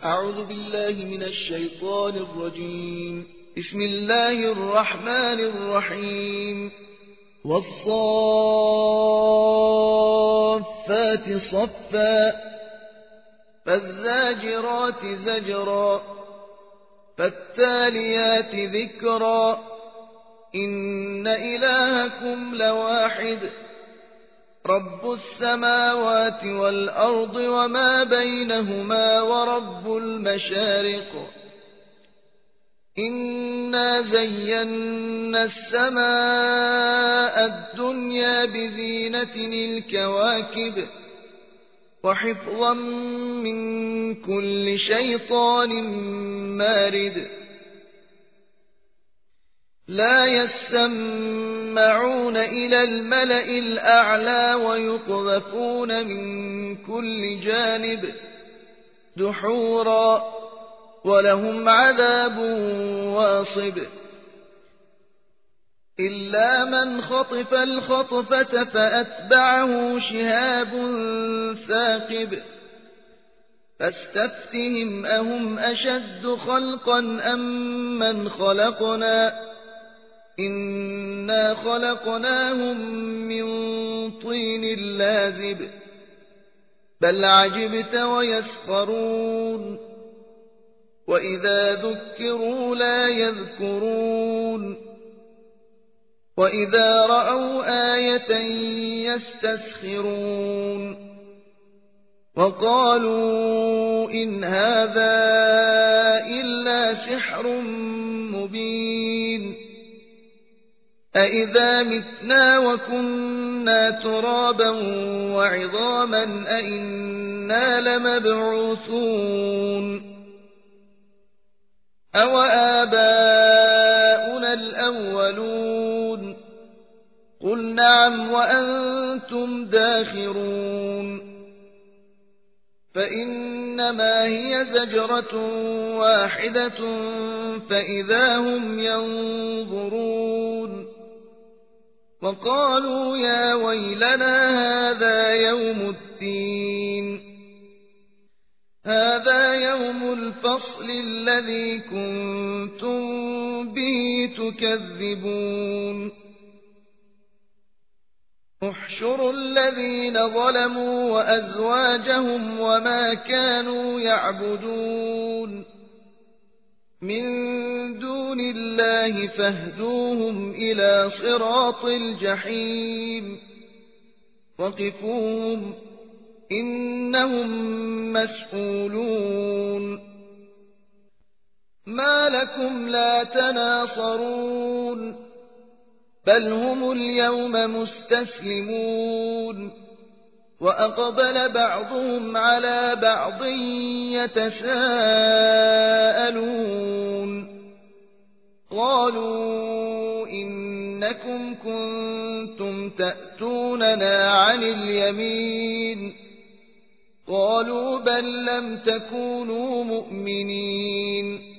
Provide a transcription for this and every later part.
أعوذ بالله من الشيطان الرجيم. بسم الله الرحمن الرحيم. والصافات صفا فالزاجرات زجرا فالتاليات ذكرا إن إلهكم لواحد رب السماوات والأرض وما بينهما ورب المشارق إنا زينا السماء الدنيا بزينة الكواكب وحفظا من كل شيطان مارد لا يسمعون إلى الملأ الأعلى ويقذفون من كل جانب دحورا ولهم عذاب واصب إلا من خطف الخطفة فأتبعه شهاب ثاقب فاستفتهم أهم أشد خلقا أم من خلقنا إنا خلقناهم من طين لازب بل عجبت ويسخرون وإذا ذكروا لا يذكرون وإذا رأوا آية يستسخرون وقالوا إن هذا إلا سحر مبين أإذا متنا وكنا ترابا وعظاما أإنا لمبعوثون أو آباؤنا الأولون قل نعم وأنتم داخرون فإنما هي زجرة واحدة فإذا هم ينظرون وقالوا يا ويلنا هذا يوم الدين هذا يوم الفصل الذي كنتم به تكذبون احشروا الذين ظلموا وأزواجهم وما كانوا يعبدون من دون الله فاهدوهم إلى صراط الجحيم وقفوهم إنهم مسئولون ما لكم لا تناصرون بل هم اليوم مستسلمون وأقبل بعضهم على بعض يتساءلون قالوا إنكم كنتم تأتوننا عن اليمين قالوا بل لم تكونوا مؤمنين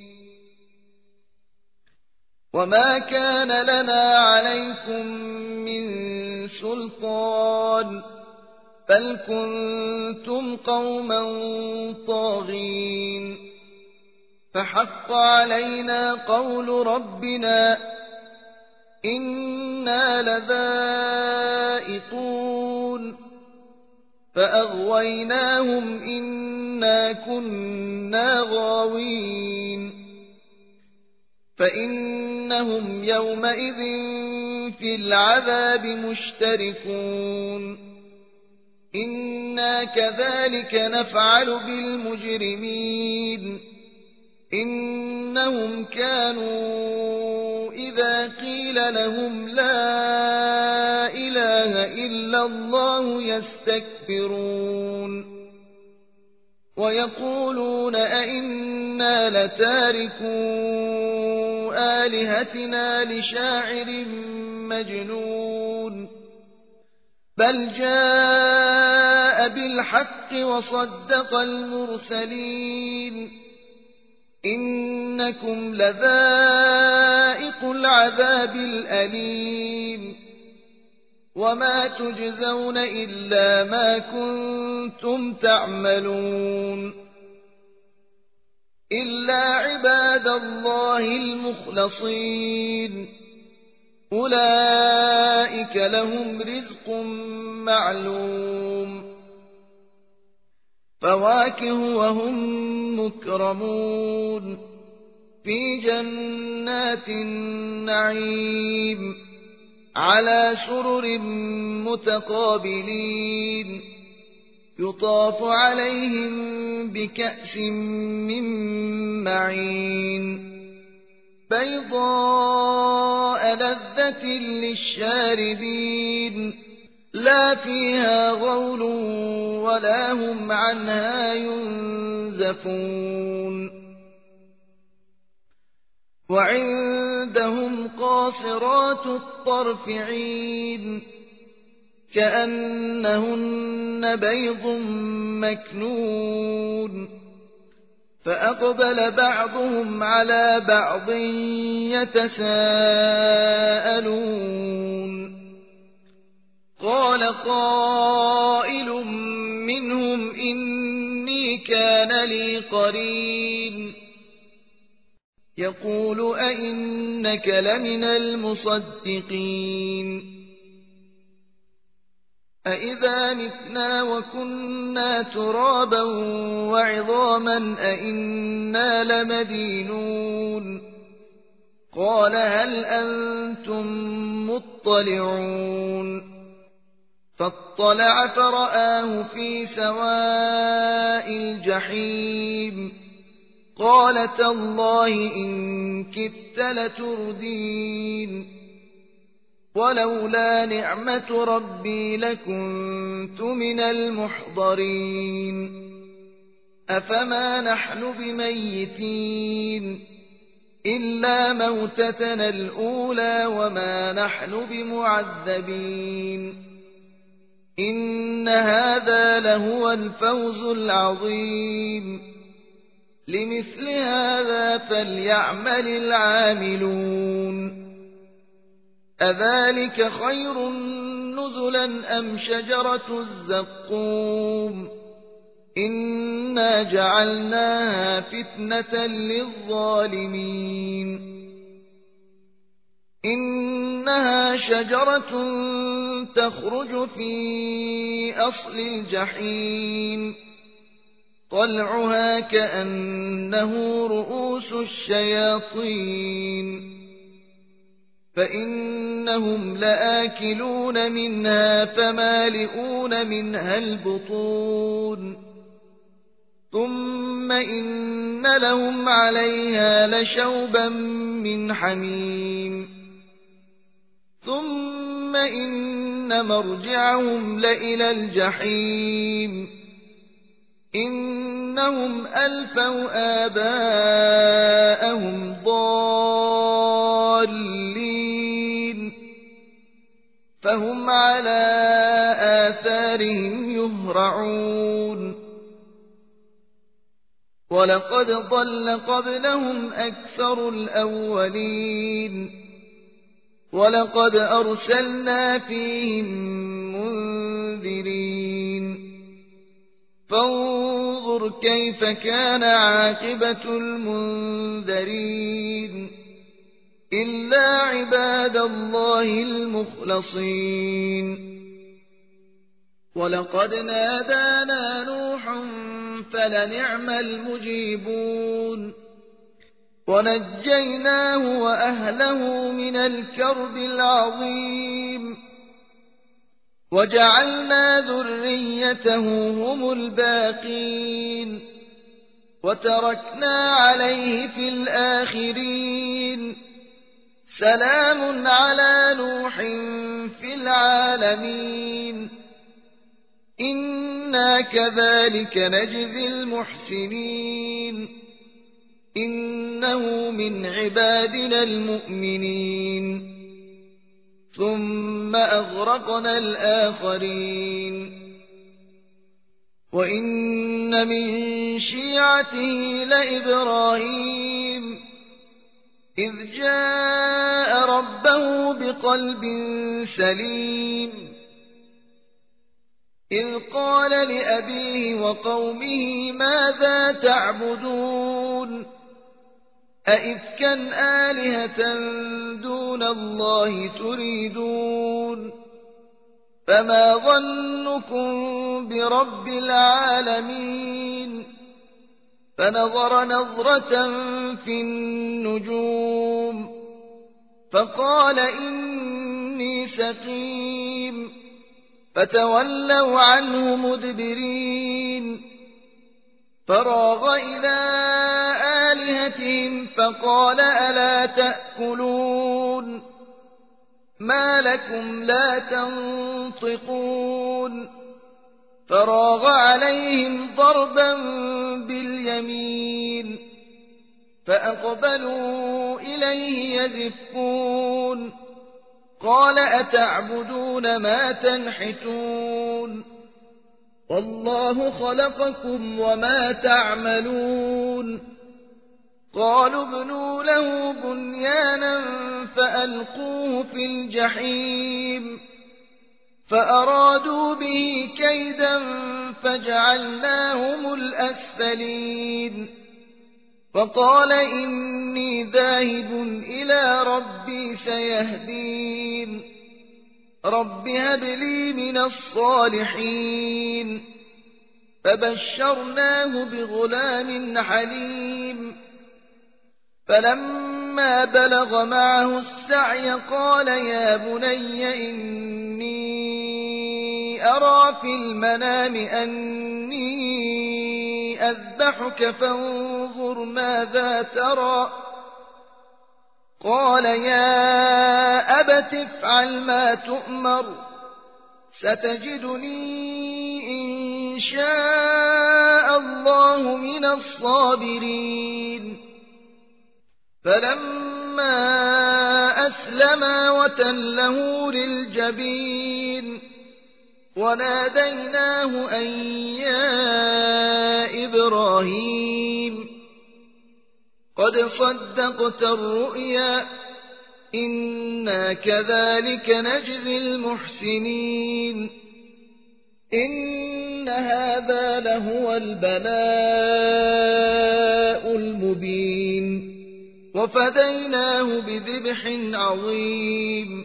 وما كان لنا عليكم من سلطان بل كنتم قوما طاغين فحق علينا قول ربنا إنا لذائقون فأغويناهم إنا كنا غاوين فإنهم يومئذ في العذاب مشتركون إنا كذلك نفعل بالمجرمين إنهم كانوا إذا قيل لهم لا إله إلا الله يستكبرون ويقولون أئنا لتاركو آلهتنا لشاعر مجنون بل جاء بالحق وصدق المرسلين إنكم لذائق العذاب الأليم وما تجزون إلا ما كنتم تعملون إلا عباد الله المخلصين أولئك لهم رزق معلوم فواكه وهم مكرمون في جنات النعيم على سرر متقابلين يطاف عليهم بكأس من معين بيضاء لذة للشاربين لا فيها غول ولا هم عنها ينزفون وعندهم قاصرات الطرف عين كأنهن بيض مكنون فأقبل بعضهم على بعض يتساءلون قال قائل منهم إني كان لي قرين يقول أئنك لمن المصدقين أئذا متنا وكنا ترابا وعظاما أئنا لمدينون قال هل أنتم مطلعون فاطلع فرآه في سواء الجحيم قال تالله إن كدت لتردين ولولا نعمة ربي لكنت من المحضرين أفما نحن بميتين إلا موتتنا الأولى وما نحن بمعذبين إن هذا لهو الفوز العظيم لمثل هذا فليعمل العاملون أذلك خير نزلا أم شجرة الزقوم إنا جعلناها فتنة للظالمين إنها شجرة تخرج في أصل الجحيم طلعها كأنه رؤوس الشياطين فإنهم لآكلون منها فمالئون منها البطون ثم إن لهم عليها لشوبا من حميم ثم إن مرجعهم لإلى الجحيم إنهم ألفوا آباءهم ضالين فهم على آثارهم يهرعون ولقد ضل قبلهم أكثر الأولين ولقد أرسلنا فيهم منذرين فانظر كيف كان عاقبة المنذرين إلا عباد الله المخلصين ولقد نادانا نوح فلنعم المجيبون ونجيناه وأهله من الكرب العظيم وجعلنا ذريته هم الباقين وتركنا عليه في الآخرين سلام على نوح في العالمين إنا كذلك نجزي المحسنين إنه من عبادنا المؤمنين ثم أغرقنا الآخرين وإن من شيعته لإبراهيم إذ جاء ربه بقلب سليم إذ قال لأبيه وقومه ماذا تعبدون أئفكا آلهة دون الله تريدون فما ظنكم برب العالمين فنظر نظرة في النجوم فقال إني سقيم فتولوا عنه مدبرين فراغ إلى آلهتهم فقال ألا تأكلون ما لكم لا تنطقون فراغ عليهم ضربا باليمين فأقبلوا إليه يزفون قال أتعبدون ما تنحتون والله خلقكم وما تعملون قالوا ابنوا له بنيانا فألقوه في الجحيم فأرادوا به كيدا فجعلناهم الأسفلين فقال إني ذاهب إلى ربي سيهدين رب هب لي من الصالحين فبشرناه بغلام حليم فلما بلغ معه السعي قال يا بني إني أرى في المنام أني أذبحك فانظر ماذا ترى قال يا أبت افعل ما تؤمر ستجدني إن شاء الله من الصابرين فلما أسلما وتله للجبين وناديناه أن يا إبراهيم قد صدقت الرؤيا إنا كذلك نجزي المحسنين إن هذا لهو البلاء المبين وفديناه بذبح عظيم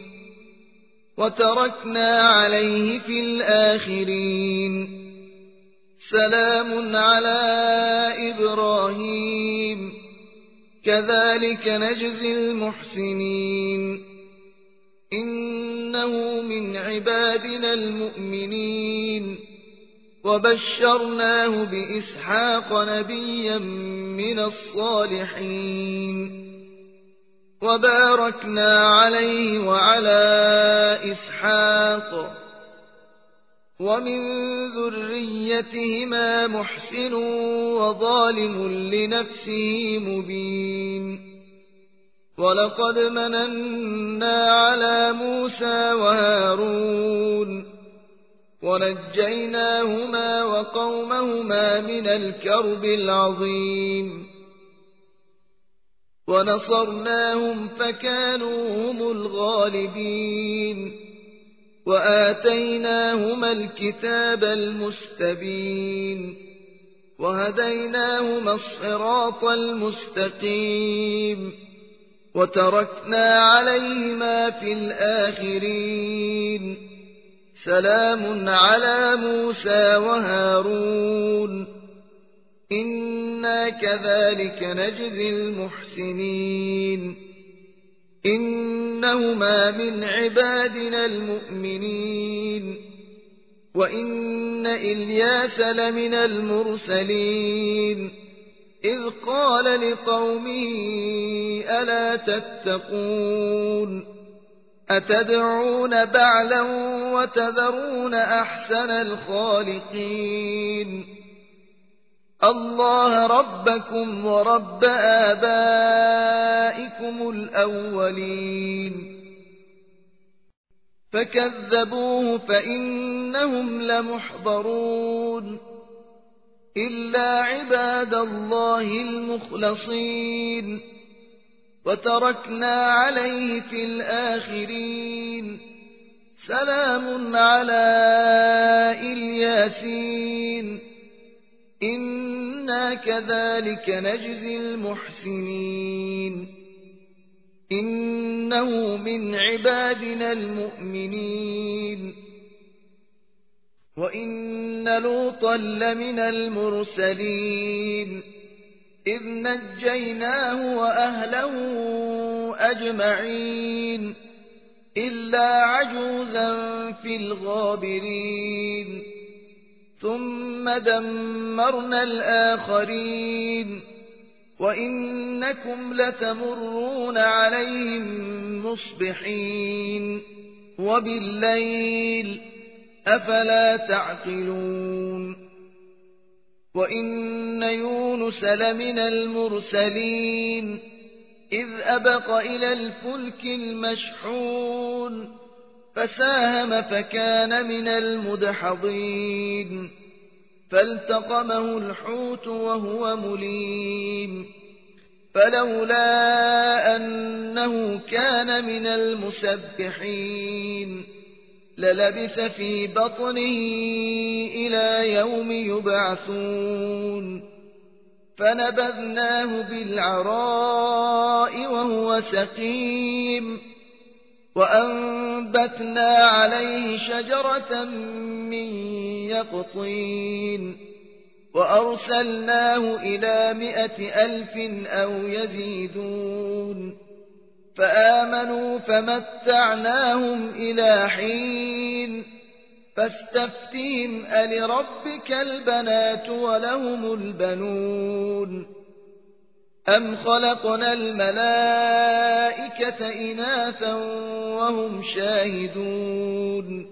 وتركنا عليه في الآخرين سلام على إبراهيم كذلك نجزي المحسنين إنه من عبادنا المؤمنين وبشرناه بإسحاق نبيا من الصالحين وباركنا عليه وعلى إسحاق ومن ذريتهما محسن وظالم لنفسه مبين ولقد مننا على موسى وهارون ونجيناهما وقومهما من الكرب العظيم ونصرناهم فكانوا هم الغالبين وآتيناهما الكتاب المستبين وهديناهما الصراط المستقيم وتركنا عليهما في الآخرين سلام على موسى وهارون إنا كذلك نجزي المحسنين إنهما من عبادنا المؤمنين وإن إلياس لمن المرسلين إذ قال لقومه ألا تتقون أتدعون بعلا وتذرون أحسن الخالقين الله ربكم ورب آبائكم الأولين فكذبوه فإنهم لمحضرون إلا عباد الله المخلصين وتركنا عليه في الآخرين سلام على الياسين إنا إنا كذلك نجزي المحسنين إنه من عبادنا المؤمنين وإن لوطا لمن المرسلين إذ نجيناه وأهله أجمعين إلا عجوزا في الغابرين ثم دمرنا الآخرين وإنكم لتمرون عليهم مصبحين وبالليل أفلا تعقلون وإن يونس لمن المرسلين إذ أبق إلى الفلك المشحون فساهم فكان من المدحضين فالتقمه الحوت وهو مليم فلولا أنه كان من المسبحين للبث في بطنه إلى يوم يبعثون فنبذناه بالعراء وهو سقيم وأنبتنا عليه شجرة من يقطين وأرسلناه إلى 100,000 أو يزيدون فآمنوا فمتعناهم إلى حين فاستفتهم ألربك البنات ولهم البنون أم خلقنا الملائكة إناثا وهم شاهدون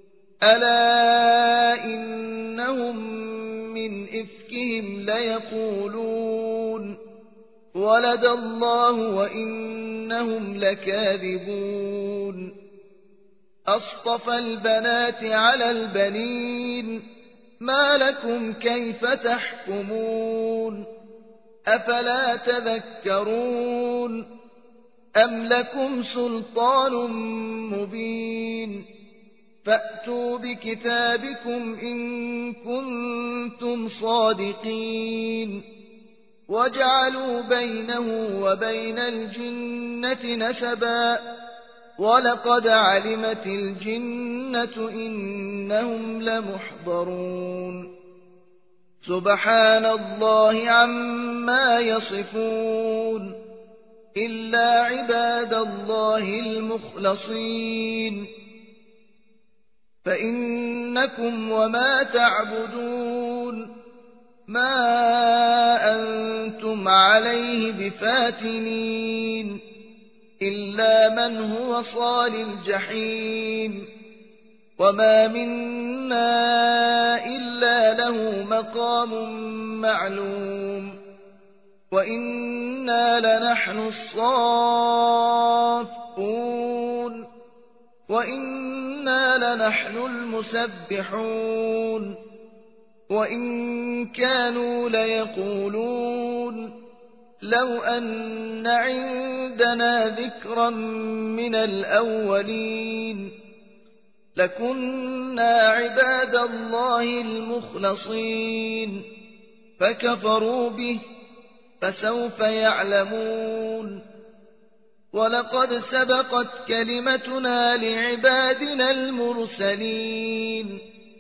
ألا إنهم من إفكهم ليقولون ولد الله وإنهم لكاذبون أصطفى البنات على البنين ما لكم كيف تحكمون أفلا تذكرون أم لكم سلطان مبين فأتوا بكتابكم إن كنتم صادقين وجعلوا بينه وبين الجنة نسبا ولقد علمت الجنة إنهم لمحضرون سبحان الله عما يصفون إلا عباد الله المخلصين فإنكم وما تعبدون ما أنتم عليه بفاتنين إلا من هو صال الجحيم وما منا إلا له مقام معلوم وإنا لنحن الصافون وإنا لنحن المسبحون وإن كانوا ليقولون لو أن عندنا ذكرا من الأولين لكنا عباد الله المخلصين فكفروا به فسوف يعلمون ولقد سبقت كلمتنا لعبادنا المرسلين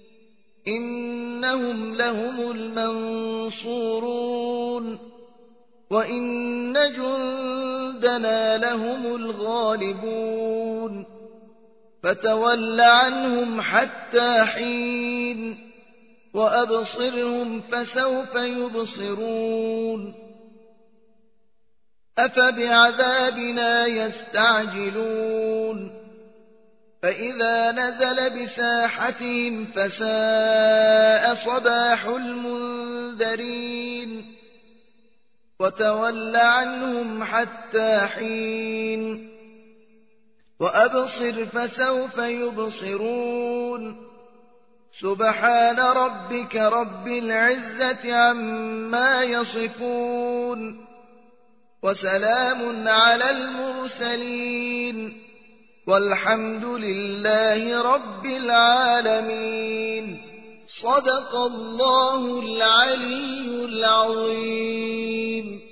إنهم لهم المنصورون وإن جندنا لهم الغالبون فتول عنهم حتى حين وأبصرهم فسوف يبصرون أفبعذابنا يستعجلون فإذا نزل بساحتهم فساء صباح المنذرين وتول عنهم حتى حين وأبصر فسوف يبصرون سبحان ربك رب العزة عما يصفون وسلام على المرسلين والحمد لله رب العالمين. صدق الله العلي العظيم.